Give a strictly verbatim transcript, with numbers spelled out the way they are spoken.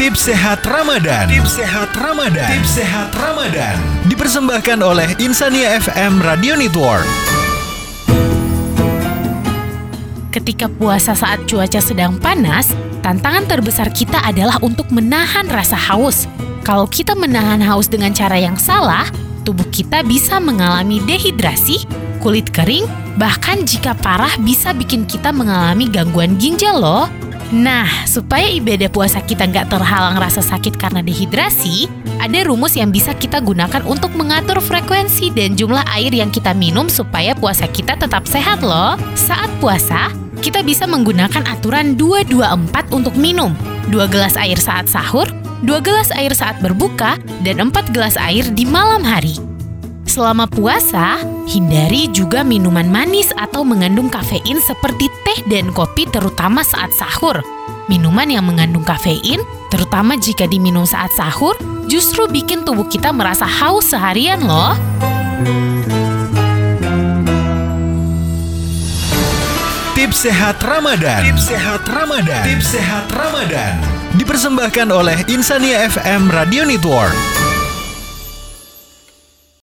Tips Sehat Ramadan. Tips Sehat Ramadan. Tips Sehat Ramadan. Dipersembahkan oleh Insania F M Radio Network. Ketika puasa saat cuaca sedang panas, tantangan terbesar kita adalah untuk menahan rasa haus. Kalau kita menahan haus dengan cara yang salah, tubuh kita bisa mengalami dehidrasi, kulit kering, bahkan jika parah bisa bikin kita mengalami gangguan ginjal loh. Nah, supaya ibadah puasa kita nggak terhalang rasa sakit karena dehidrasi, ada rumus yang bisa kita gunakan untuk mengatur frekuensi dan jumlah air yang kita minum supaya puasa kita tetap sehat loh. Saat puasa, kita bisa menggunakan aturan dua dua empat untuk minum. dua gelas air saat sahur, dua gelas air saat berbuka, dan empat gelas air di malam hari. Selama puasa, hindari juga minuman manis atau mengandung kafein seperti teh dan kopi terutama saat sahur. Minuman yang mengandung kafein, terutama jika diminum saat sahur, justru bikin tubuh kita merasa haus seharian loh. Tips Sehat Ramadan. Tips Sehat Ramadan. Tips Sehat Ramadan. Dipersembahkan oleh Insania F M Radio Network.